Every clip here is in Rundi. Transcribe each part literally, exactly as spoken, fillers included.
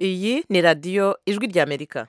Iyi ni radiyo ijwi ry'Amerika.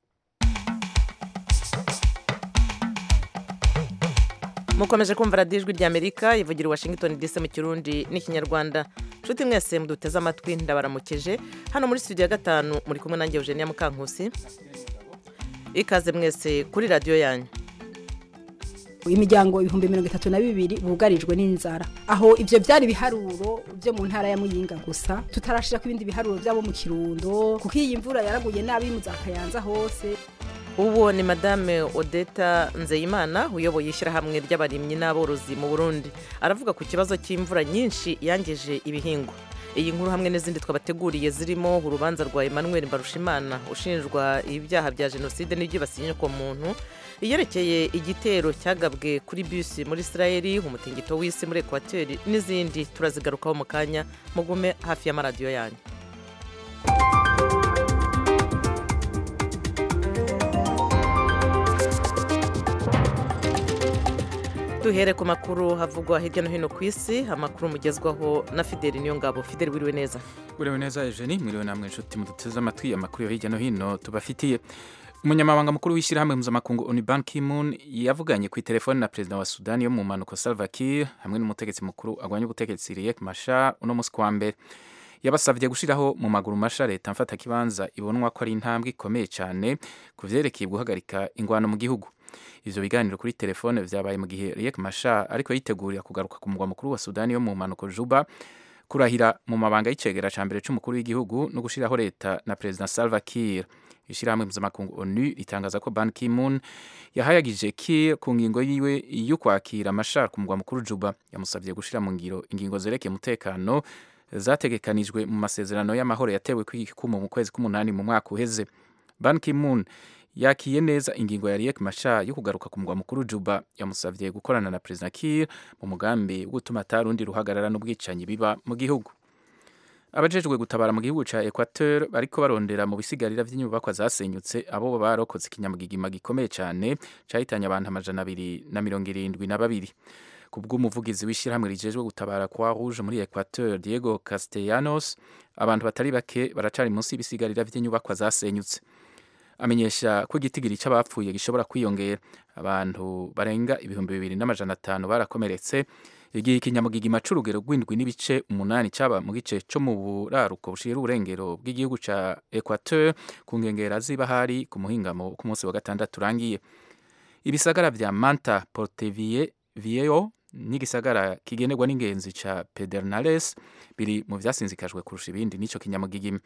Mukomeje kumva radiyo ijwi ry'Amerika ivugira i Washington D C mu Kirundi n'Ikinyarwanda. Nshuti mwese muduteze amatwi ndabaramukije. Hano muri studio ya gatanu muri kumwe nanjye Eugenia Mukankusi. Ikaze mwese kuri radiyo yanyu. Imiryango ibihumbi mirongo itatu na bibiri bugarijwe n'inzara, aho ivyo byari biharuro byo mu ntara ya Muyinga gusa, tutarashira ku ibindi biharuro byabo mu Kirundo kuko iyi mvura yaraguye nabi mu Zakayanza hose. Ubu ni Madame Odeta Nzeyimana uyoboye ishyirahamwe ry'abarimyi n'aborozi mu Burundi, aravuga ku kibazo cy'imvura nyinshi yangije ibihingwa. Iyi nkuru hamwe n'izindi twabateguriye zirimo urubanza rwa Emmanuel Mbarushimana ushinjwa ibyaha bya jenoside n'ibyibasiye ku muntu, iyerekeye igitero cyagabwe kuri bus muri Israeli, umutingito w'isi muri Equateur n'izindi turazigarukaho mu kanya. Mugume hafi y'amaradiyo yanyu. Duhere ku makuru havugwa hirya no hino ku isi, amakuru mugezwaho na Fideli Niyongabo. Fideli, wiriwe neza? Wiriwe neza Eugenie, mwiriwe namwe inshuti muduteze amatwi amakuru yo hirya no hino tubafitiye. Umunyamabanga mukuru w'ishyirahamwe mpuzamakungu Onu Ban Ki-moon yavuganye ku telefone na perezida wa Sudani yo mu mpanuka Salva Kiir hamwe n'umutegetsi mukuru agwanya ubutegetsi Riek Machar uno musi kwa mbere. Yabasavye gushiraho mu maguru masha leta mfata kibanza ibonwa ko ari intambwe ikomeye cyane ku vyerekeye guhagarika ingwano mu gihugu. Ivyo biganiro kuri telefone vyabaye mu gihe Riek Machar ariko yitegurira kugaruka ku mugwa mukuru wa Sudani yo mu mpanuka Juba kurahira mu mabanga y'icegera ca mbere c'umukuru w'igihugu no gushiraho leta na perezida Salva Kiir. Ishirahamwe mpuzamakungu Onu ritangaza ko Ban Ki-moon yahayagije Kiir ku ngingo yiwe yo kwakira Machar ku mugwa mukuru Juba. Yamusavye gushira mu ngiro ingingo zerekeye umutekano zategekanijwe mu masezerano y'amahoro yatewe kw'ikumu mu kwezi k'umunani mu mwaka uheze. Ban Ki-moon yakiye neza ingingo ya Riek Machar yo kugaruka ku mugwa mukuru Juba. Yamusavye gukorana na perezida Kiir mu mugambi wo gutuma atarundi ruhagarara n'ubwicanyi biba mu gihugu. Abajejwe gutabara mu gihugu ca Equateur bariko barondera mu bisigarira vy'inyubakwa zasenyutse abo barokotse ikinyamugigima gikomeye cyane cahitanye abantu amajana abiri na mirongo irindwi na babiri. Kubw'umuvugizi w'ishyirahamwe rijejwe gutabara kwa Rouge muri Equateur Diego Castellanos, abantu batari bake baracari munsi y'ibisigarira vy'inyubakwa zasenyutse. Amenyesha ko igitigiri c'abapfuye gishobora kwiyongera. Abantu barenga ibihumbi bibiri n'amajana atanu barakomeretse igihe ikinyamugigima c'urugero rw'indwi n'ibice umunani caba mu gice co mu buraruko bushira urengero bw'igihugu ca Equateur ku nkengera z'ibahari ku muhingamo ku munsi wa gatandatu urangiye. Ibisagara vya Manta, Portoviejo n'igisagara kigenerwa n'ingenzi ca Pedernales biri mu vyasinzikajwe kurusha ibindi n'ico kinyamugigima.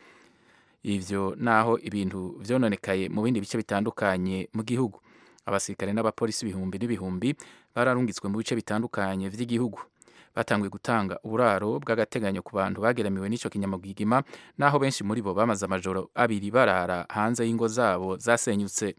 Ivyo naho ibintu vyononekaye mu bindi bice bitandukanye mu gihugu. Abasirikare n'abapolisi ibihumbi n'ibihumbi bararungitswe mu bice bitandukanye vy'igihugu. Batanguye gutanga uburaro bw'agateganyo ku bantu bageramiwe n'ico kinyamugigima, naho benshi muri bo bamaze amajoro abiri barara hanze y'ingo zabo zasenyutse.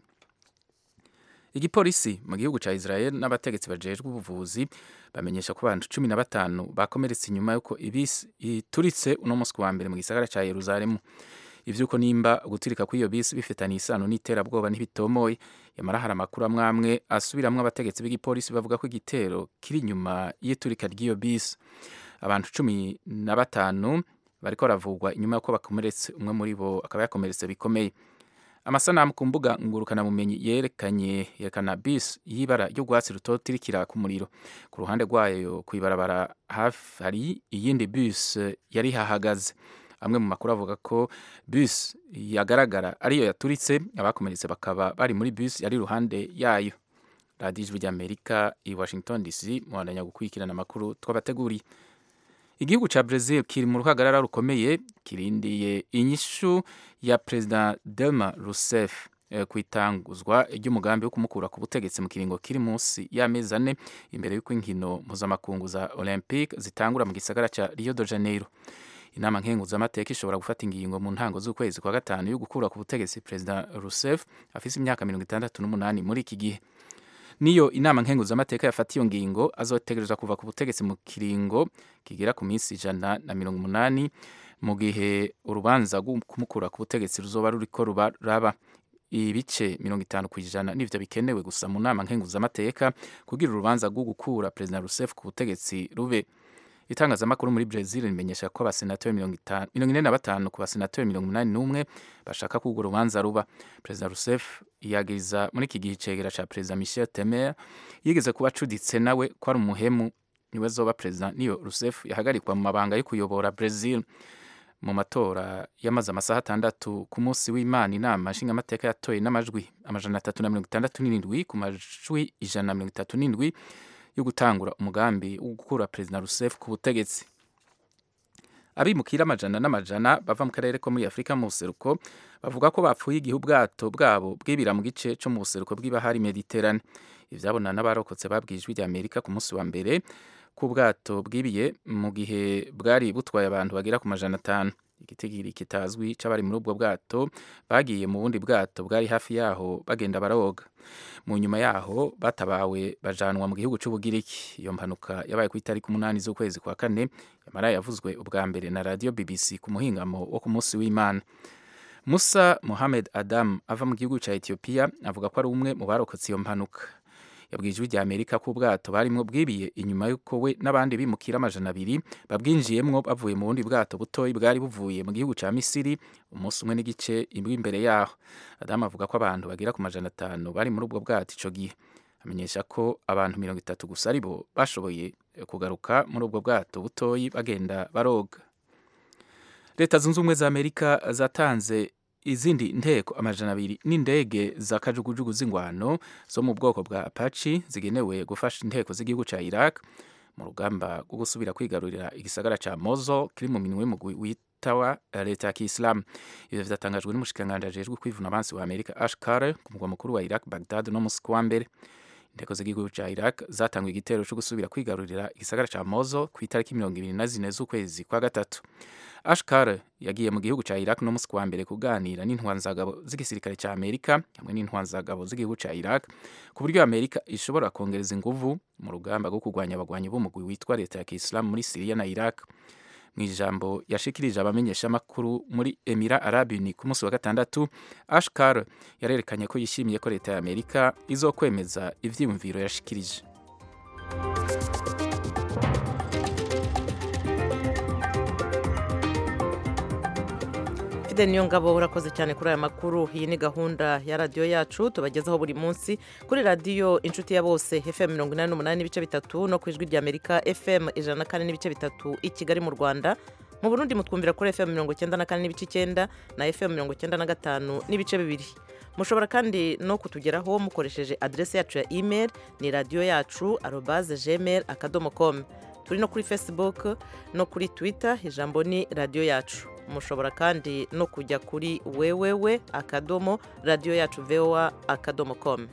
Igipolisi mu gihugu ca Israel n'abategetsi bajejwe ubuvuzi bamenyesha ko abantu cumi na batanu bakomeretse inyuma yuko ibisi ituritse uno musi wa mbere mu gisagara ca Yerusalemu. Ivyuko nimba guturika kw'iyo bisi bifitaniye isano n'iterabwoba ntibitomoye. Yamara hari amakuru amwamwe asubiramwo abategetsi b'igipolisi bavuga ko igitero kiri inyuma y'iturika ry'iyo bisi. Abantu cumi na batanu bariko baravugwa inyuma yuko bakomeretse, umwe muri bo akaba yakomeretse bikomeye. Amasanamu ku mbuga ngurukana bumenyi yerekanye yerekana bisi y'ibara ry'urwatsi rutoto irikira ku muriro. Ku ruhande rwayo kwibarabara hafi hari iyindi bisi yari hahagaze. Amwe mu makuru avuga ko bus yagaragara ariyo yaturitse, abakomeretse bakaba bari muri bus yari ruhande yayo. Radio Ijwi ry'Amerika i Washington D C muhandanya gukurikirana amakuru twabateguriye. Igihugu ca Brazil kiri mu ruhagarara rukomeye kirindiye inyishu ya President Dilma Rousseff eh, kwitanguzwa ry'umugambi wo kumukura ku butegetsi mu kiringo kiri munsi y'amezi ane imbere y'uko inkino mpuzamakungu za Olympique zitangura mu gisagara ca Rio de Janeiro. Inama nkenguzamateka ishobora gufata ingingo mu ntango z'ukwezi kwa gatanu yo gukura ku butegetsi President Rousseff afise imyaka mirongo itandatu n'umunani muri iki gihe. Niyo inama nkenguzamateka yafata iyo ngingo azotegerezwa kuva ku butegetsi mu kiringo kigera ku minsi ijana na mirongo umunani mu gihe urubanza rwo kumukura ku butegetsi ruzoba ruriko ruraba. Ibice mirongo itanu kw'ijana nivyo bikenewe gusa mu nama nkenguzamateka kugira urubanza rwo gukura President Rousseff ku butegetsi rube. itangazamakuru muri Brazil rimenyesha ko abasenateri mirongo ine na batanu ku basenateri mirongo umunani n'umwe bashaka ko urwo rubanza ruba. Perezida Rousseff yagiriza muri iki gihe icegera ca Perezida Michel Temer yigeze kuba acuditse nawe ko ari umuhemu niwe zoba perezida niyo Rousseff yahagarikwa mu mabanga yo kuyobora Brazil. Mu matora yamaze amasaha atandatu ku munsi w'Imana, inama nshingamateka yatoye n'amajwi amajana atatu na mirongo itandatu n'indwi ku majwi ijana na mirongo itatu n'indwi yo gutangura umugambi wo gukura Perezida Rousseff ku butegetsi. Abimukira amajana n'amajana bava mu karere ko muri Afrika mu buseruko bavuga ko bapfuye igihe ubwato bwabo bwibira mu gice cyo mu buseruko bw'ibahari Mediterane. Ivyabona n'abarokotse babwijwe rya Amerika ku munsi wa mbere ku bwato bwibiye mu gihe bwari butwaye abantu bagera ku majana atanu. Igitigiri kitazwi c'abari muri ubwo bwato bagiye mu bundi bwato bwari hafi yaho bagenda barawoga. Mu nyuma yaho batabawe bajanwa mu gihugu c'Ubugiriki. Iyo mpanuka yabaye ku itariki umunani z'ukwezi kwa kane, yamara yavuzwe ubwa mbere na radio B B C ku muhingamo wo ku munsi w'Imana. Musa Mohamed Adam ava mu gihugu ca Ethiopia avuga ko ari umwe mu barokotse iyo mpanuka. Yabwijwe rya Amerika ko ubwato barimwo bwibiye inyuma yuko we n'abandi bimukira amajana abiri babwinjiyemwo bavuye mu bundi bwato butoyi bwari buvuye mu gihugu ca Misiri umunsi umwe n'igice imbwi imbere yaho. Adam avuga ko abantu bagira ku majana atanu bari muri ubwo bwato ico gihe. Amenyesha ko abantu mirongo itatu gusa aribo bashoboye kugaruka muri ubwo bwato butoyi bagenda baroga. Leta zunze ubumwe za Amerika zatanze izindi nteko amajana abiri n'indege za kajugujugu z'ingwano zo mu bwoko bwa Apache zigenewe gufasha inteko z'igihugu ca Iraq mu rugamba rwo gusubira kwigarurira igisagara ca Mosul kiri mu minwe mu witawa leta ya Kiislamu. Ivyo vyatangajwe n'umushikanganje ajejwe kwivuna abansi wa Amerika Ash Carter ku mugwa mukuru wa Iraq Baghdad no musi wa mbere. Inteko z'igihugu ca Iraq zatanguye igitero cyo gusubira kwigarurira igisagara ca Mosul ku itariki mirongo ibiri na zine z'ukwezi kwa gatatu. Ash Carter yagiye mu gihugu ca Iraq no musi wa mbere kuganira n'intwanzagabo z'igisirikare ca Amerika hamwe n'intwanzagabo z'igihugu ca Iraq ku buryo Amerika ishobora kongereza inguvu mu rugamba rwo kurwanya abagwanyi b'umugwi witwa leta ya Kiislamu muri Syria na Iraq. Mu ijambo yashikirije abamenyesha makuru muri Emira Arab Uni ku munsi wa gatandatu, Ash Carter yarerekanye ko yishimiye ko leta ya Amerika izokwemeza ivyiyumviro yashikirije. Fide Niyongabo urakoze cyane kuri aya makuru. Iyi ni gahunda ya radio yacu tubagezaho buri munsi kuri radio Inshuti ya Bose F M mirongo inani n'umunani n'ibice bitatu no ku ijwi rya Amerika F M ijana na kane n'ibice bitatu i Kigali mu Rwanda. Mu Burundi mutwumvira kuri F M mirongo icyenda na kane n'ibice icyenda na F M mirongo icyenda na gatanu n'ibice bibiri. Mushobora kandi no kutugeraho mukoresheje adresse yacu ya email ni radio yacu arobase gmail akadomo com. Turi no kuri Facebook no kuri Twitter, ijambo ni radio yacu. Mushobora kandi no kujya kuri wewewe akadomo radio yacu voa akadomo com.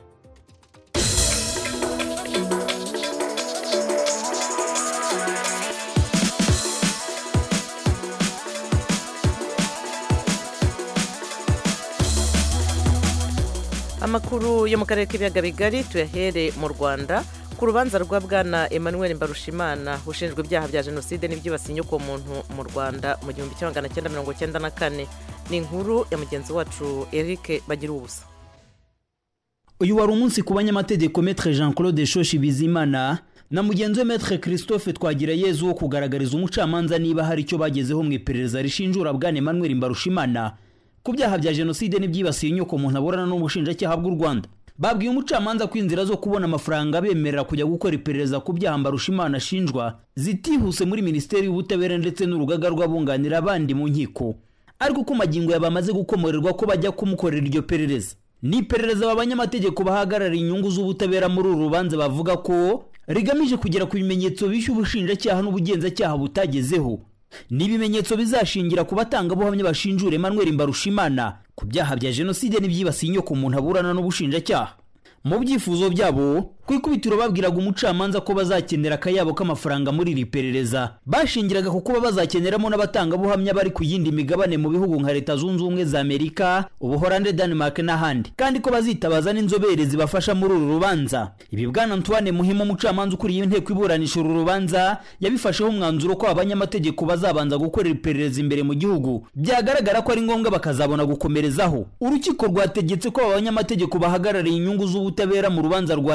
Amakuru yo mu karere k'ibiyaga bigari tuyahere mu Rwanda ku rubanza rwa bwana Emmanuel Mbarushimana ushinjwa ibyaha bya jenoside n'ibyibasiye inyoko muntu mu Rwanda mu gihumbi kimwe magana cyenda mirongo cyenda na kane. Ni inkuru ya mugenzi wacu Eric Bagirubusa. Uyu wari umunsi ku banyamategeko Maître Jean-Claude Shoshi Bizimana na mugenzi we Maître Christophe Twagirayezu wo kugaragariza umucamanza niba hari icyo bagezeho mu iperereza rishinjura bwana Emmanuel Mbarushimana ku byaha bya jenoside n'ibyibasiye inyoko muntu aburana n'ubushinjacyaha bw'u Rwanda. Babwiye umucamanza ko inzira zo kubona amafaranga bemerera kujya gukora iperereza ku byaha Mbarushimana ashinjwa zitihuse muri Minisiteri y'Ubutabera ndetse n'urugaga rw'abunganira abandi mu nkiko, ariko ko magingo yabamaze gukomorerwa ko bajya kumukorera iryo perereza. Ni iperereza abanyamategeko bahagarariye inyungu z'ubutabera muri uru rubanza bavuga ko rigamije kugera ku bimenyetso bishya ubushinjacyaha n'ubugenzacyaha butagezeho. Ni ibimenyetso bizashingira ku batangabuhamya bashinjura Emmanuel Mbarushimana ku byaha bya jenoside n'ibyibasiye inyoko muntu aburana n'ubushinjacyaha. Mu byifuzo byabo kwikubitiro babwiraga umucamanza ko bazakenera akayabo k'amafaranga muri iri perereza, bashingiraga ku kuba bazakeneramo n'abatangabuhamya bari ku yindi migabane mu bihugu nka Leta Zunze Ubumwe za Amerika, Ubuholande, Denmark n'ahandi, kandi ko bazitabaza n'inzobere zibafasha muri uru rubanza. Ibi bwana Antoine Muhima umucamanza ukuriye inteko iburanisha uru rubanza yabifasheho umwanzuro ko abanyamategeko bazabanza gukorera iperereza imbere mu gihugu, byagaragara ko ari ngombwa bakazabona gukomerezaho. Urukiko rwategetse ko abanyamategeko bahagarariye inyungu z'ubutabera mu rubanza rwa Emmanuel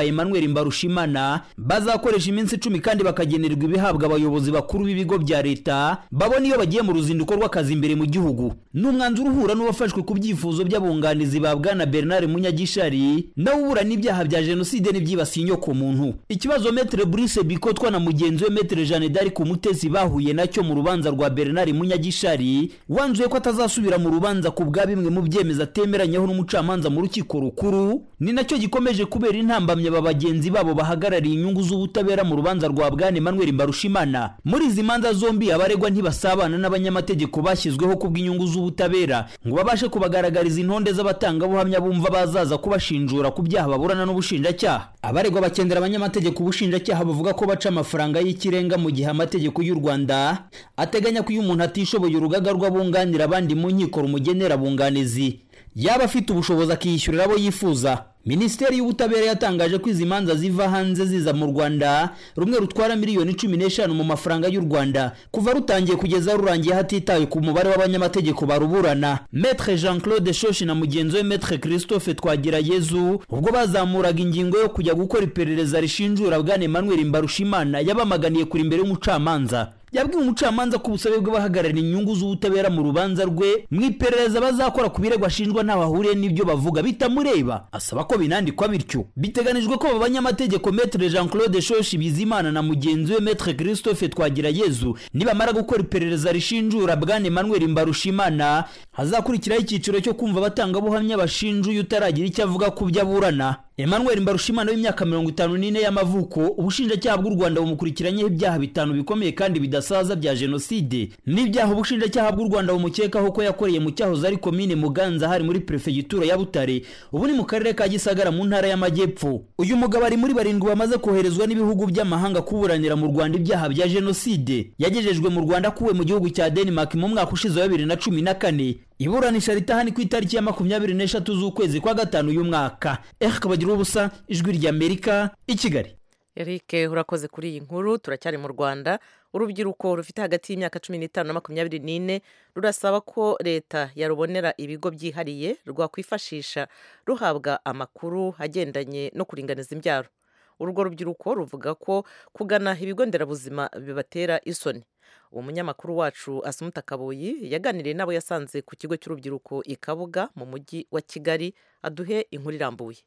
Emmanuel Mbarushimana bazakoresha iminsi icumi kandi bakagenerwa ibihabwa abayobozi bakuru b'ibigo bya leta babona iyo bagiye mu ruzinduko rw'akazi imbere mu gihugu. N'umwanzuro uhura n'uwafashwe ku byifuzo by'abunganizi ba Bwana Bernard Munyagishari nawe ubura n'ibyaha bya jenoside n'ibyibasiye inyoko muntu. Ikibazo Maître Brice Bikotwa na mugenzi we Maître Jeanne d'Arc Umutesi bahuye nacyo mu rubanza rwa Bernard Munyagishari wanzuye ko atazasubira mu rubanza ku bwa bimwe mu byemeza atemeranyeho n'umucamanza mu rukiko rukuru, ni nacyo gikomeje kubera intambamye aba bagenzi babo bahagarariye inyungu z'ubutabera mu rubanza rwa Bwana Emmanuel Mbarushimana. Muri izi manza zombi abaregwa ntibasabana n'abanyamategeko bashyizweho ku bw'inyungu z'ubutabera ngo babashe kubagaragariza intonde z'abatangabuhamya bumva bazaza kubashinjura ku byaha baburana n'ubushinjacyaha. Abaregwa bakendera abanyamategeko ubushinjacyaha bavuga ko baca amafaranga y'ikirenga mu gihe amategeko y'u Rwanda ateganya ko iyo umuntu atishoboye urugaga rw'abunganira abandi mu nkiko rumugenera abunganizi yaba afite ubushobozi akiyishyurira abo yifuza. Minisiteri y'ubutabera yatangaje ko izi manza ziva hanze ziza mu Rwanda rumwe rutwara miliyoni cumi n'eshanu mu mafaranga y'u Rwanda kuva rutangiye kugeza rurangiye hatitaye ku mubare w'abanyamategeko baruburana. Maître Jean-Claude Shoshi na mugenzi we Maître Christophe Twagirayezu ubwo bazamuraga ingingo yo kujya gukora iperereza rishinjura Bwana Emmanuel Mbarushimana yabamaganiye kuri imbere y'umucamanza. Yabwiye umucamanza ko ubusabe bw'abahagarara inyungu z'ubutabera mu rubanza rwe mwiperereza bazakora ku birego ashinjwa ntawahuriye n'ibyo bavuga bitamureba, asaba ko binandikwa bityo. Biteganijwe ko abanyamategeko Maître Jean-Claude Shoshi Bizimana na mugenzi we Maître Christophe Twagirayezu nibamara gukora iperereza rishinjura Bwana Emmanuel Mbarushimana hazakurikiraho icyiciro cyo kumva abatangabuhamya bashinjuye utaragira icyo avuga ku byo aburana. Emmanuel Mbarushimana w'imyaka mirongo itanu n'ine y'amavuko ubushinjacyaha bw'u Rwanda bumukurikiranyeho ibyaha bitanu bikomeye kandi bidasaza bya jenoside n'ibyaha ubushinjacyaha bw'u Rwanda bumukekaho ko yakoreye mu cyahoze ari komine Muganza hari muri prefegitura ya Butare ubu ni mu karere ka Gisagara mu ntara y'Amajyepfo. Uyu mugabo ari muri barindwi bamaze koherezwa n'ibihugu by'amahanga kuburanira mu Rwanda ibyaha bya jenoside. Yagejejwe mu Rwanda kuwe mu gihugu cya Denmark mu mwaka ushize wa bibiri na cumi na kane. Iburanisha ritahani ku itariki ya makumyabiri n'eshatu z'ukwezi kwa gatanu uyu mwaka. Eric Bagirubusa, Ijwi ry'Amerika, i Kigali. Eric urakoze kuri iyi nkuru. Turacyari mu Rwanda. Urubyiruko rufite hagati y'imyaka cumi n'itanu na makumyabiri n'ine rurasaba ko leta yarubonera ibigo byihariye rwakwifashisha ruhabwa amakuru agendanye no kuringaniza imbyaro. Urwo rubyiruko ruvuga ko kugana ibigo nderabuzima bibatera isoni. Uwo munyamakuru wacu Asumuta Kaboyi yaganiriye nabo yasanze ku kigo cy'urubyiruko i Kabuga mu mujyi wa Kigali. Aduhe inkuru irambuye.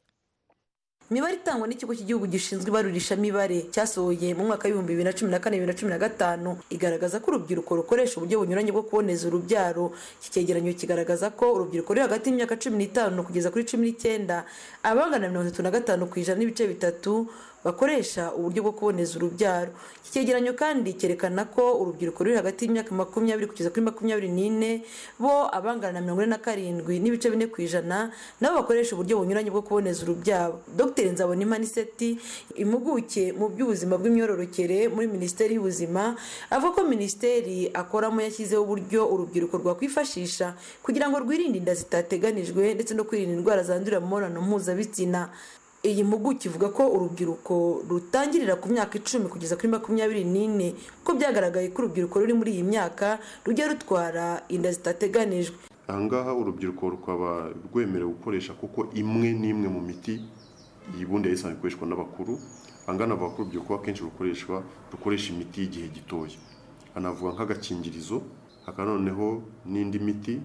Imibare itangwa n'ikigo cy'igihugu gishinzwe ibarurishamibare cyasohoye mu mwaka w'ibihumbi bibiri na cumi na kane bibiri na cumi na gatanu igaragaza ko urubyiruko rukoresha uburyo bunyuranye bwo kuboneza urubyaro. Iki cyegeranyo kigaragaza ko urubyiruko ruri hagati y'imyaka cumi n'itanu kugeza kuri cumi n'icyenda abangana mirongo itatu na gatanu ku ijana n'ibice bitatu bakoresha uburyo bwo kuboneza urubyaro. Iki cyegeranyo kandi cyerekana ko urubyiruko ruri hagati y'imyaka makumyabiri kugeza kuri makumyabiri n'ine bo abangana na mirongo ine na karindwi n'ibice bine ku ijana nabo bakoresha uburyo bunyuranye bwo kuboneza urubyaro. Dr Nzabonimpa Anicet, impuguke mu by'ubuzima bw'imyororokere muri Minisiteri y'Ubuzima, avuga ko Minisiteri akoramo yashyizeho uburyo urubyiruko rwakwifashisha kugira ngo rwirinde inda zitateganijwe ndetse no kwirinda indwara zandurira mu mibonano mpuzabitsina. Iyi mpuguke ivuga ko urubyiruko rutangirira ku myaka icumi kugeza kuri makumyabiri n'ine ko byagaragaye ko urubyiruko ruri muri iyi myaka rujya rutwara inda zitateganijwe. Ahangaha urubyiruko rukaba rwemerewe gukoresha kuko imwe n'imwe mu miti yibundi yayisanzwe ikoreshwa n'abakuru. Angana avuga ko urubyiruko akenshi rukoreshwa rukoresha imiti y'igihe gitoya, anavuga nk'agakingirizo, hakaba noneho n'indi miti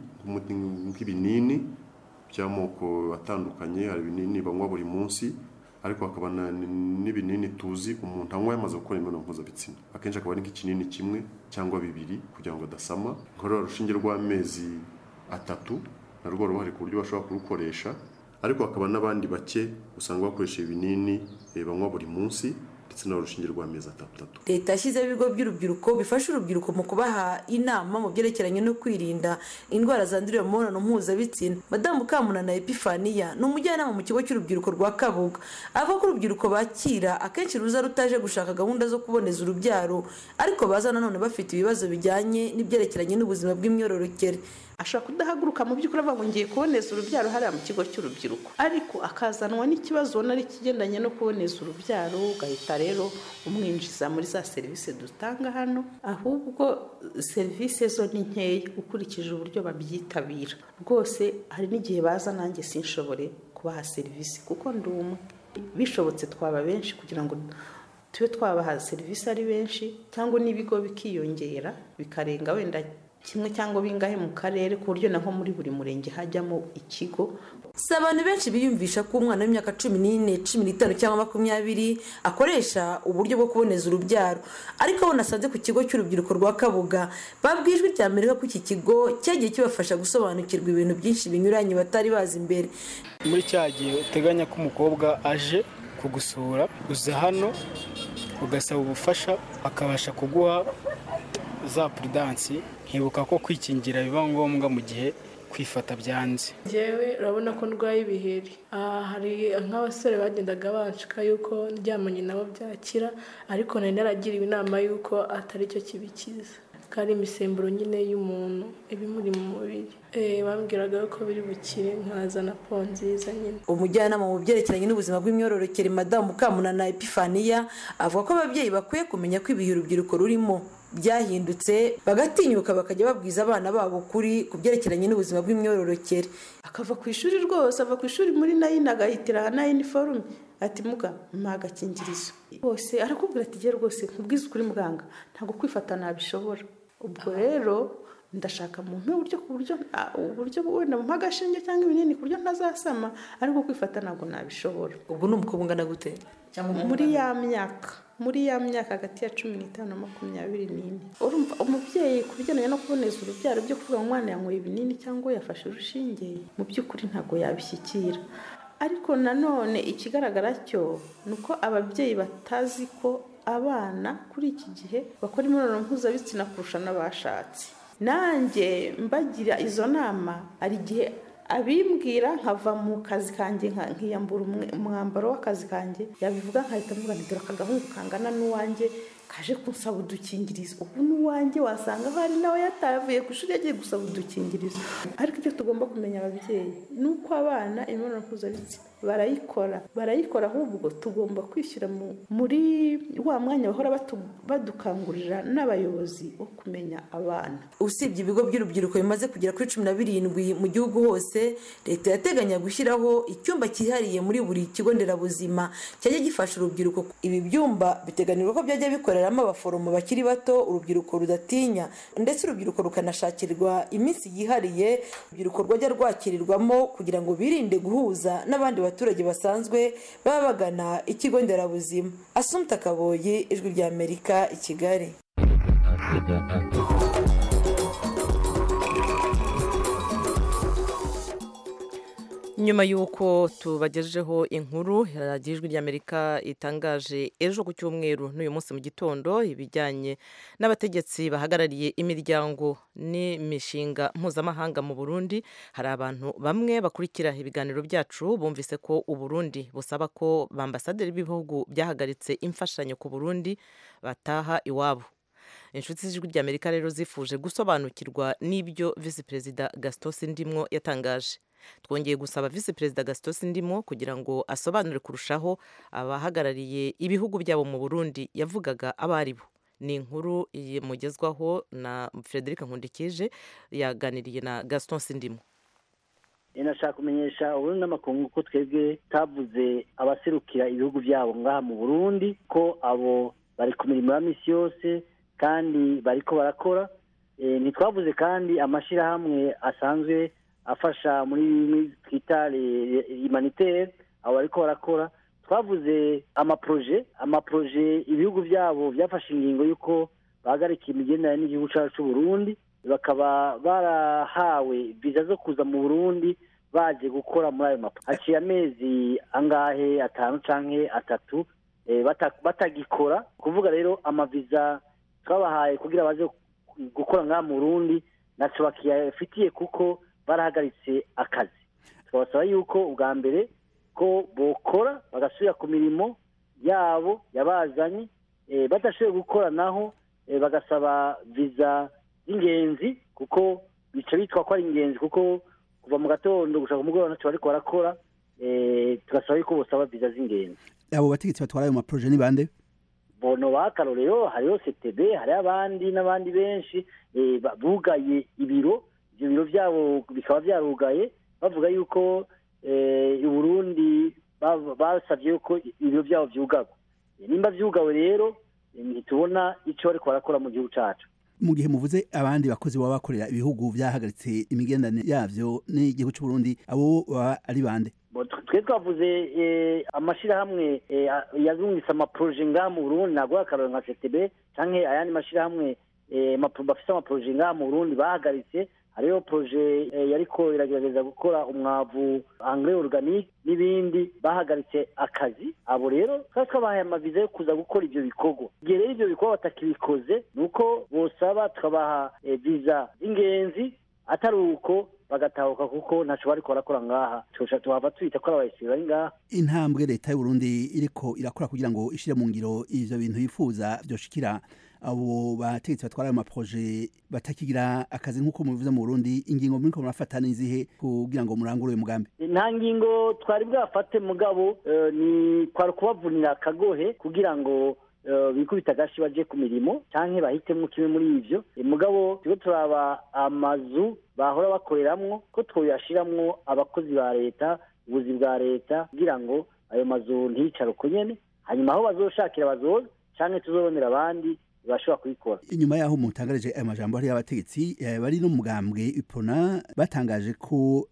nk'ibinini by'amoko atandukanye. Hari ibinini banywa buri munsi ariko hakaba n'ibinini tuzi umuntu anywa yamaze gukora imibonano mpuzabitsina, akenshi akaba ari nk'ikinini kimwe cyangwa bibiri kugira ngo adasama. Nkora urushinge rw'amezi atatu narwo ruhari ku buryo bashobora kurukoresha, ariko hakaba n'abandi bake usanga bakoresha ibinini banywa buri munsi ndetse n'urushinge rw'amezi atatu. Leta yashyizeho ibigo by'urubyiruko bifasha urubyiruko mu kubaha inama mu byerekeranye no kwirinda indwara zandurira mu mibonano mpuzabitsina. Madamu Kamunana Epifania ni umujyanama mu kigo cy'urubyiruko rwa Kabuga, avuga ko urubyiruko bakira akenshi ruza rutaje gushaka gahunda zo kuboneza urubyaro, ariko baza nanone bafite ibibazo bijyanye n'ibyerekeranye n'ubuzima bw'imyororokere. Ashobora kudahaguruka mu by'ukuri avuga ngo ngiye kuboneza urubyaro hariya mu kigo cy'urubyiruko, ariko akazanwa n'ikibazo nari kigendanye no kuboneza urubyaro, ugahita rero umwinjiza muri za serivisi dutanga hano. Ahubwo serivisi zo ni nkeya ukurikije uburyo babyitabira. Rwose hari n'igihe baza nanjye sinshobore kubaha serivisi kuko ndi umwe. bishobotse twaba benshi kugira ngo tube twabaha serivisi ari benshi cyangwa n'ibigo bikiyongera bikarenga wenda kimwe cyangwa bingahe mu karere ku buryo naho muri buri murenge hajyamo ikigo. Si abantu benshi biyumvisha ko umwana w'imyaka cumi n'ine cumi n'itanu cyangwa makumyabiri akoresha uburyo bwo kuboneza urubyaro, ariko abo nasanze ku kigo cy'urubyiruko rwa Kabuga babwiye Ijwi ry'Amerika ko iki kigo cyagiye kibafasha gusobanukirwa ibintu byinshi binyuranye batari bazi imbere. Muri cya gihe uteganya ko umukobwa aje kugusura uza hano ugasaba ubufasha akabasha kuguha za prudansi, nkibuka ko kwikingira biba ngombwa mu gihe kwifata byanze. Jewe urabona ko ndwaye ibiheri, hari nk'abasore bagendaga banshika yuko ndyamanye nabo byakira, ariko nari naragiriwe inama yuko atari cyo kibikiza, kari imisemburo nyine y'umuntu ibimuri mu mubiri. Eh bambwiraga ko biri bukire nkazana po nziza nyine. Umujyanama mu byerekeranye n'ubuzima bw'imyororokere Madamu Mukamunana Epifania avuga ko ababyeyi bakwiye kumenya ko ibihe urubyiruko rurimo byahindutse, bagatinyuka bakajya babwiza abana babo kuri ku byerekeranye n'ubuzima bw'imyororokere. Akava ku ishuri rwose, ava ku ishuri muri nayini agahitira na uniforme ati muga mpaga kingirizo bose arakubwira ati giye rwose nkubwiza kuri muganga ntago kwifata nabishobora. Ubwo rero ndashaka mu mpe uburyo ku buryo uburyo wenda mu magashinge cyangwa ibinini ku buryo ntazasama, ariko kwifata ntago nabishobora. Ubwo n'umukobwa ungana gute? Cyangwa muri ya myaka muri ya myaka hagati ya cumi n'itanu na makumyabiri n'ine. Urumva umubyeyi ku bijyanye no kuboneza urubyaro byo kuvuga umwana yanyweye ibinini cyangwa yafashe urushinge mu by'ukuri ntago yabishyikira. Ariko nanone ikigaragara cyo nuko ababyeyi batazi ko abana kuri iki gihe bakora imibonano mpuzabitsina kurusha n'abashatse. Nanjye mbagira izo nama ari gihe abimbwira nkava mu kazi kanjye nkiyambura umwambaro w'akazi kanjye, yabivuga nkahita mvuga nti dore akagahungu kangana n'uwanjye kaje kunsaba udukingirizo. Ubu n'uwanjye wasanga hari nawe yatavuye ku ishuri yagiye gusaba udukingirizo. Ariko icyo tugomba kumenya ababyeyi ni uko abana imibonano mpuzabitsina barayikora barayikora ahubwo tugomba kwishyira muri wa mwanya bahora badukangurira n'abayobozi wo kumenya abana. Usibye ibigo by'urubyiruko bimaze kugera kuri cumi na birindwi mu gihugu hose, leta yateganya gushyiraho icyumba cyihariye muri buri kigo nderabuzima cyajya gifasha urubyiruko. Ibi byumba biteganirwa ko byajya bikoreramo abaforomo bakiri bato, urubyiruko rudatinya, ndetse urubyiruko rukanashakirwa iminsi yihariye urubyiruko rwajya rwakirirwamo kugira ngo birinde guhuza n'abandi abaturage basanzwe baba bagana ikigo nderabuzima. Assumpta Kaboyi, Ijwi ry'Amerika, i Kigali. Nyuma y'uko tubagejejeho inkuru radiyo Ijwi ry'Amerika itangaje ejo ku cyumweru n'uyu munsi mu gitondo ibijyanye n'abategetsi bahagarariye imiryango n'imishinga mpuzamahanga mu Burundi, hari abantu bamwe bakurikira ibiganiro byacu bumvise ko u Burundi busaba ko bambasaderi b'ibihugu byahagaritse imfashanyo ku Burundi bataha iwabo. Inshuti z'Ijwi ry'Amerika rero zifuje gusobanukirwa n'ibyo Visi Perezida Gaston Sindimwo yatangaje. Twongeye gusaba Visi Perezida Gaston Sindimwo kugira ngo asobanure kurushaho abahagarariye ibihugu byabo mu Burundi yavugaga abari bo. Ni inkuru mugezwaho na Frederic Nkundikije yaganiriye na Gaston Sindimwo. Inashaka kumenyesha uburundi n'amakungu ko twebwe tavuze abaserukira ibihugu byabo ngaha mu Burundi ko abo bari ku mirimo ya misi yose kandi bariko barakora. E, ntitwavuze kandi amashirahamwe asanzwe afasha muri twita humanitaire abo bariko barakora. Twavuze amaproje amaproje ibihugu byabo byafashe ingingo yuko bahagarika imigenderanire n'igihugu cyacu cy'u Burundi, bakaba barahawe viza zo kuza mu Burundi baje gukora muri ayo maproje. Haciye amezi angahe atanu canke atatu e, batagikora. Kuvuga rero amaviza twabahaye kugira baje gukora ngaha mu Burundi naco bakiyafitiye kuko barahagaritse akazi. Twabasaba yuko ubwa mbere ko bokora bagasubira ku mirimo yabo yabazanye, e, badashoboye gukora naho e, bagasaba viza y'ingenzi kuko bica bitwa ko ari ingenzi kuko kuva mu gatondo gushaka umugoroba naco bariko barakora. E, tugasaba yuko bosaba viza z'ingenzi. Abo bategetsi batwara ayo maproje ni bande? Bono bakarorero hariho C T B, hari abandi n'abandi benshi e, bugaye ibiro, ibyo biro byabo bikaba byarugaye bavuga yuko e, Burundi basabye yuko ibiro byabo vyugagwa nimba vyugawe rero ntitubona ico bariko barakora mu gihugu cacu. Mu gihe muvuze abandi bakozi baba bakorera ibihugu vyahagaritse imigendanire yavyo n'igihugu cy'u Burundi abo ari bande? Twe twavuze amashirahamwe yazungisa amaproje ngaha mu Burundi nagwa akaroro nka C T B canke ayandi mashirahamwe bafise amaproje ngaha mu Burundi bahagaritse. Hariyo proje yariko iragerageza gukora umwavu engrais organique n'ibindi bahagaritse akazi. Abo rero twari twabahaye amaviza yo kuza gukora ivyo bikorwa. Igihe rero ivyo bikorwa batakibikoze nuko bosaba tukabaha viza z'ingenzi atari uko bagatahuka kuko ntaco bariko barakora ngaha tuca tuhava twita ko abayisiri bari ngaha. Intambwe leta y'u Burundi iriko irakora kugira ngo ishire mu ngiro ivyo bintu yifuza vyoshikira abo bategetsi batwara ayo maproje batakigira akazi nk'uko mubivuze mu Burundi, ingingo muriko murafata n'izihe kugira ngo murangure uyu mugambi? Nta ngingo twari bwafate mugabo ni kwari kubavunira akagohe kugira ngo bikubita agashi baje ku mirimo canke bahitemwo kimwe muri ivyo. Mugabo tiko turaba amazu bahora bakoreramwo ko twoyashiramwo abakozi ba leta, ubuzi bwa leta kugira ngo ayo mazu nticare uko nyene, hanyuma aho bazoshakira bazoza canke tuzobonera abandi bashobora kubikora. Inyuma yaho mutangaje aya majambo hari abategetsi bari no mugambwe ipona batangaje ko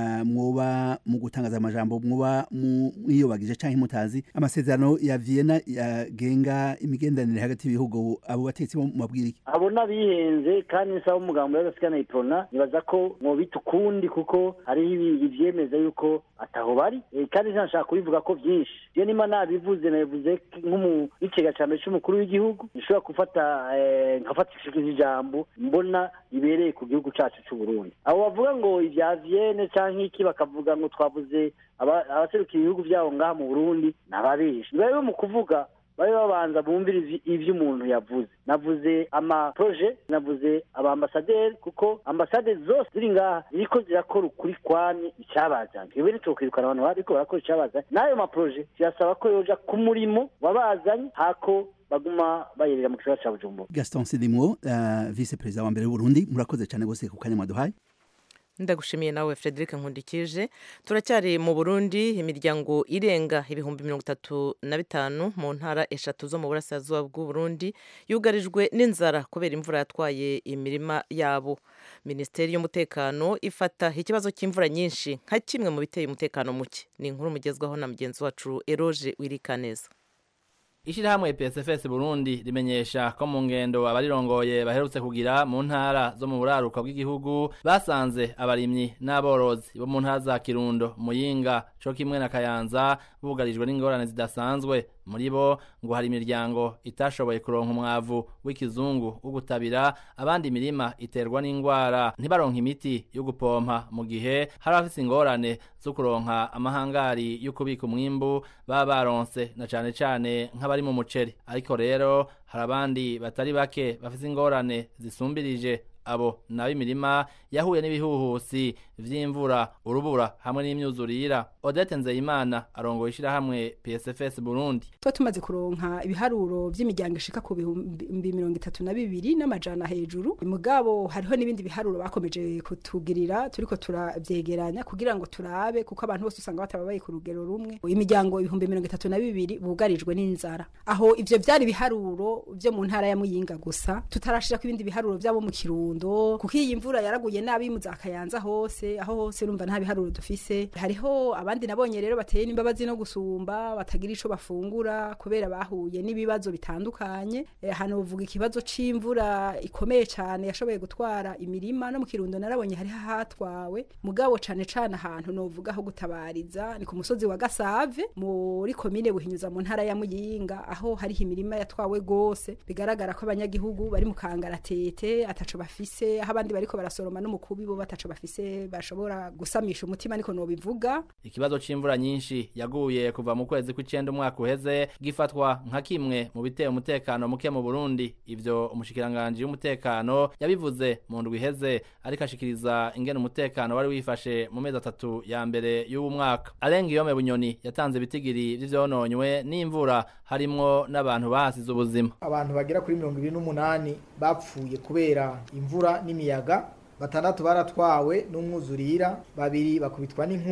mwoba mu gutangaza amajambo mwoba mwiyobagije canke mutazi amasezerano ya Vienna yagenga imigendanire hagati y'ibihugu, abo bategetsi bo mabwiriki abo nabihenze kandi nsaba umugambo y'agasikana ipona nibaza ko mwobita ukundi kuko hari ivyemeza yuko ataho bari kandi nshaka kubivuga ko vyinshi. Je nima nabivuze nabivuze nk'umu icega cyane cy'umukuru w'igihugu nshobora gufata nkafata ijambo mbona ibereye ku gihugu cacu cy'u Burundi. Abo bavuga ngo ivya Vienna canke iki bakavuga ngo twavuze abaserukiye ibihugu byabo ngaha mu Burundi nababishi. Niba mu kuvuga babe babanza bumvira ivyo umuntu yavuze. Navuze ama projet, navuze aba ambassadeur kuko ambassadeur zose ziri ngaha ziriko zirakora ukuri kwani icyabazanye. Iwe nitokirukana abantu bariko barakora icyabazanye. Nayo ma projet cyasaba ko yoja ku murimo wabazanye hako baguma bayerera mu kibazo cya Bujumbura. Gaston Sidimwo, uh, vice president wa mbere w'u Burundi, murakoze cyane gose ku kanya mwaduhaye. Ndagushimiye nawe Frederic Nkundikije. Turacyari mu Burundi, imiryango irenga ibihumbi mirongo itatu na bitanu mu ntara eshatu zo mu burasirazuba bw'u Burundi yugarijwe n'inzara kubera imvura yatwaye imirima yabo. Minisiteri y'umutekano ifata ikibazo cy'imvura nyinshi nka kimwe mu biteye umutekano muke. Ni inkuru mugezwaho na mugenzi wacu Eroge Wirikaneza. Ishirahamwe P S F S Burundi rimenyesha ko mu ngendo abarirongoye baherutse kugira mu ntara zo mu buraruka bw'igihugu basanze abarimyi n'aborozi bo mu ntara za Kirundo, Muyinga, co kimwe na Kayanza bugarijwe n'ingorane zidasanzwe. Muri bo ngo hari imiryango itashoboye kuronka umwavu w'ikizungu wo gutabira, abandi imirima iterwa n'ingwara ntibaronka imiti yo gupompa, mu gihe hari abafise ingorane zo kuronka amahangari yo kubika umwimbu baba baronse na cane cane nk'abari mu muceri. Ariko rero hari abandi batari bake bafise ingorane zisumbirije. Abo nabi imirima yahuye n'ibihuhusi vy'imvura, urubura hamwe n'imyuzurira. Odette Nzeyimana arongoye ishirahamwe P S F S Burundi. Twa tumaze kuronka ibiharuro vy'imiryango ishika ku bihumbi mirongo itatu na bibiri n'amajana hejuru. Mugabo hariho n'ibindi biharuro bakomeje kutugirira turiko turavyegeranya kugira ngo turabe kuko abantu bose usanga batababaye ku rugero rumwe. Imiryango ibihumbi mirongo itatu na bibiri bugarijwe n'inzara. Aho ivyo vyari biharuro vyo mu ntara ya Muyinga gusa, tutarashira ku ibindi biharuro vyabo mu Kirundo kuko iyi mvura yaraguye nabi mu za Kayanza hose, aho hose urumva nta biharuro dufise. Hariho abandi nabonye rero bateye n'imbabazi no gusumba batagira ico bafungura kubera bahuye n'ibibazo bitandukanye. E, hano uvuga ikibazo c'imvura ikomeye cyane yashoboye gutwara imirima no mu Kirundo narabonye hari hatwawe. Mugabo cane cane ahantu no uvuga aho gutabariza ni ku musozi wa Gasave muri komine Buhinyuza mu ntara ya Muyinga, aho hari imirima yatwawe gose bigaragara ko abanyagihugu bari mu kangaratete ataco bafise, aho abandi bariko barasoroma n'umukubi bo bataco bafise bashobora gusamisha umutima niko no bivuga. Ikibazo c'imvura nyinshi yaguye kuva mu kwezi kw'icenda umwaka uheze gifatwa nka kimwe mu biteye umutekano muke mu Burundi. Ivyo umushikiranganje w'umutekano yabivuze mu ndwi iheze, ariko ashikiriza ingene umutekano wari wifashe mu mezi atatu ya mbere y'uwo mwaka. Alengiyome Bunyoni yatanze bitigiri vy'ivyononywe n'imvura, harimwo n'abantu bahasize ubuzima. Abantu bagira kuri mirongo ibiri n'umunani bapfuye kubera imvura n'imiyaga, batandatu baratwawe n'umwuzurira, babiri bakubitwa n'inkuba,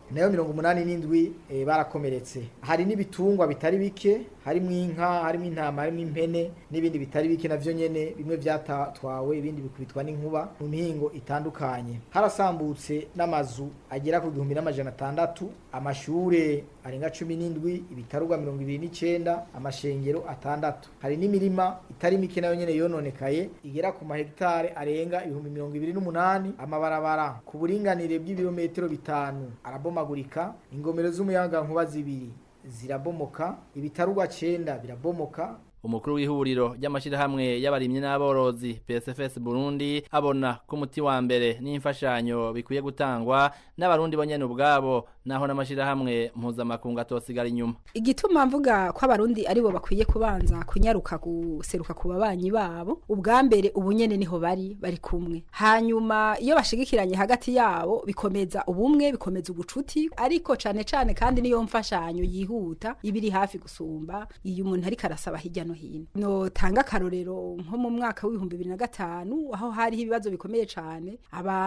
nayo mirongo umunani n'indwi e, barakomeretse. Hari n'ibitungwa bitari bike, harimo inka, harimo intama, harimo impene n'ibindi bitari bike navyo nyene, bimwe vyatwawe ibindi bikubitwa n'inkuba mu mihingo itandukanye. Harasambutse n'amazu agera ku gihumbi n'amajana atandatu, amashure arenga cumi n'indwi, ibitaruga mirongo ibiri n'icenda, amashengero atandatu. Hari n'imirima itari mike nayo nyene yononekaye igera ku mahegitare arenga ibihumbi mirongo ibiri n'umunani. Amabarabara ku buringanire bw'ibirometero bitanu arabomagurika, ingomero z'umuyaga nkuba zibiri zirabomoka, ibitaruga cenda birabomoka. Umukuru w'ihuriro ry'amashirahamwe y'abarimyi n'aborozi P S F S Burundi abona ko umuti wa mbere n'imfashanyo bikwiye gutangwa n'abarundi bonyene ubwabo, naho n'amashirahamwe mpuzamakungu atosigara inyuma. Igituma mvuga ko abarundi aribo bakwiye kubanza kunyaruka guseruka ku babanyi babo, ubwa mbere ubunyene niho bari bari kumwe, hanyuma iyo bashigikiranye hagati yabo bikomeza ubumwe, bikomeza ubucuti, ariko cane cane kandi niyo mfashanyo yihuta ibiri hafi gusumba iyo umuntu ari karasaba hirya no hino. No tanga karorero nko mu mwaka w'ibihumbi bibiri na gatanu aho hari ibibazo bikomeye cane,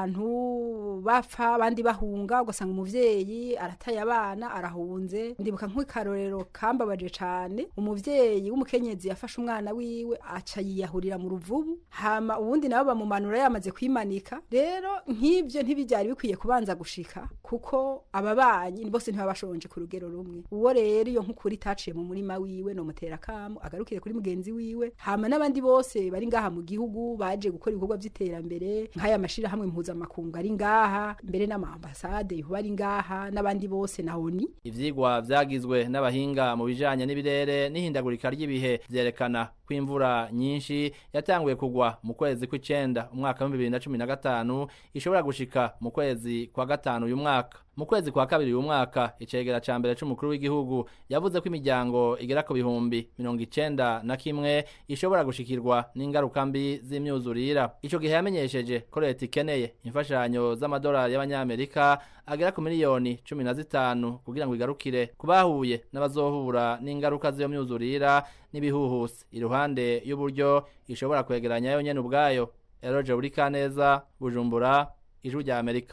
abantu bapfa abandi bahunga, ugasanga umuvyeyi arataye abana arahunze. Ndibuka nk'ikarorero kambabaje cane, umuvyeyi w'umukenyezi yafashe umwana wiwe aca yiyahurira mu ruvubu, hama ubundi nabo bamumanura yamaze kwimanika. Rero nk'ivyo ntibijyari bikwiye kubanza gushika, kuko ababanyi bose ntibabashonje ku rugero rumwe. Uwo rero iyo nk'ukuri taciye mu murima wiwe no mutera kamo agarukire kuri mugenzi wiwe, hama n'abandi bose bari ngaha mu gihugu baje gukora ibikorwa vy'iterambere nk'aya mashira hamwe mpuzamakungu ari ngaha, mbere n'amambasade bari ngaha n'abandi bose nahoni. Ivyigwa vyagizwe n'abahinga mu bijanye n'ibirere n'ihindagurika ry'ibihe vyerekana ko imvura nyinshi yatanguye kugwa mu kwezi kw'icenda umwaka wa bibiri na cumi na gatanu ishobora gushika mu kwezi kwa gatanu uyu mwaka. Mu kwezi kwa kabiri uyu mwaka icegera ca mbere c'umukuru w'igihugu yavuze ko imiryango igera ku bihumbi mirongo icenda na kimwe ishobora gushikirwa n'ingaruka mbi z'imyuzurira. Ico gihe yamenyesheje ko leta ikeneye imfashanyo z'amadolari y'abanyamerika agera ku miliyoni cumi na zitanu kugira ngo igarukire kubahuye n'abazohura n'ingaruka z'iyo myuzurira n'ibihuhusi, iruhande y'uburyo ishobora kwegeranya yo nyene ubwayo. Eroje Burikaneza, Bujumbura, Ijwi rya Amerika.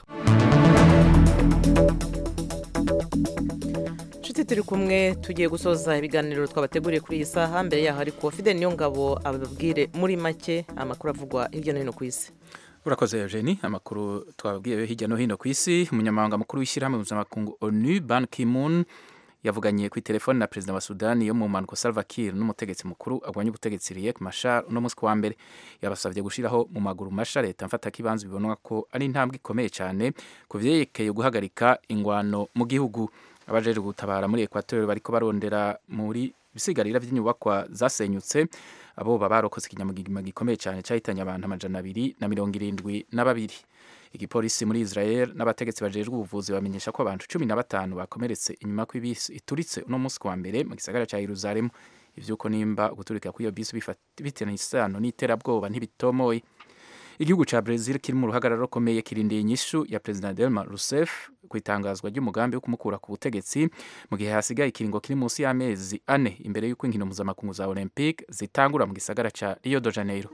Nshuti turi kumwe tugiye gusoza ibiganiro twabateguriye kuri iyi saha. Mbere yaho ariko Fidel Niyongabo ababwire muri make amakuru avugwa hirya no hino ku isi. Urakoze Eugenie. Amakuru twababwiye hirya no hino ku isi, umunyamabanga mukuru w'ishyirahamwe mpuzamakungu ONU Ban Ki-moon yavuganye ku telefone na perezida wa Sudani yo mu mpanuka Salva Kiir n'umutegetsi mukuru agwanya ubutegetsi Riek Machar no munsi wa mbere. Yabasavye gushiraho mu maguru masha leta mfata kibanza bibonwa ko ari intambwe ikomeye cyane ku vyerekeye guhagarika ingwano mu gihugu. Abajeje gutabara muri Equateur bariko barondera muri bisigarira vy'inyubakwa zasenyutse abo babarokose ikinyamugigima gikomeye cyane cyahitanye abantu amajana abiri na mirongo irindwi na babiri. Igipolisi muri Israel n'abategetsi bajejwe ubuvuzi bamenyesha ko abantu cumi na batanu bakomeretse inyuma kw'ibisi ituritse uno munsi wa mbere mu gisagara ca Yerusalemu. Ivyuko nimba guturika kw'iyo bisi bifitanye isano n'iterabwoba ntibitomoye. Igihugu ca Brazil kiri mu ruhagararo rukomeye kirindiye inyishu ya President Dilma Rousseff kwitangazwa ry'umugambi wo kumukura ku butegetsi mu gihe hasigaye ikiringo kiri munsi y'amezi ane imbere y'uko inkino mpuzamakungu za Olympique zitangura mu gisagara ca Rio de Janeiro.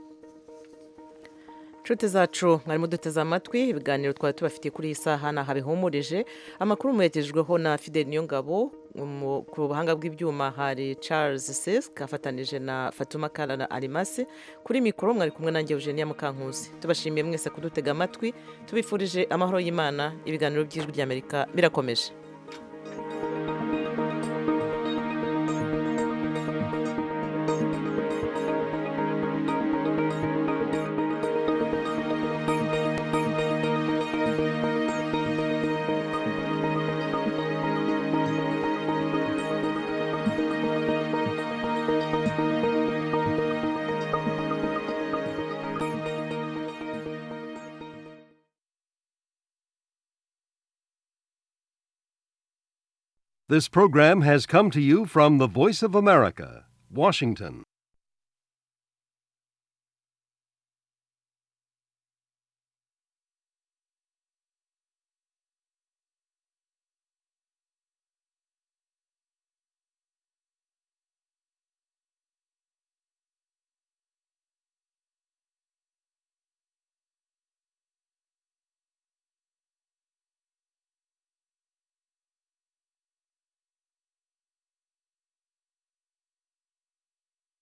Nshuti zacu mwarimo duteze amatwi ibiganiro twari tubafitiye kuri iyi saha naha bihumurije. Amakuru muyagejejweho na Fidel Niyongabo, ku buhanga bw'ibyuma hari Charles Sesk afatanije na Fatuma Kalala Alimasi, kuri mikoro mwari kumwe nanjye Eugenia Mukankuzi. Tubashimiye mwese kudutega amatwi, tubifurije amahoro y'Imana. Ibiganiro by'Ijwi ry'Amerika birakomeje. This program has come to you from the Voice of America, Washington.